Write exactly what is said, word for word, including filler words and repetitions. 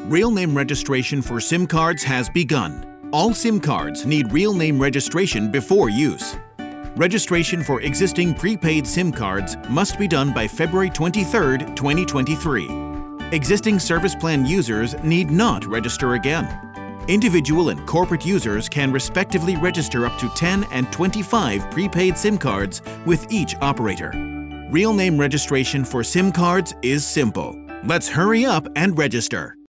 Real name registration for SIM cards has begun. All SIM cards need real name registration before use. Registration for existing prepaid SIM cards must be done by February twenty-third, twenty twenty-three. Existing service plan users need not register again. Individual and corporate users can respectively register up to ten and twenty-five prepaid SIM cards with each operator. Real name registration for SIM cards is simple. Let's hurry up and register.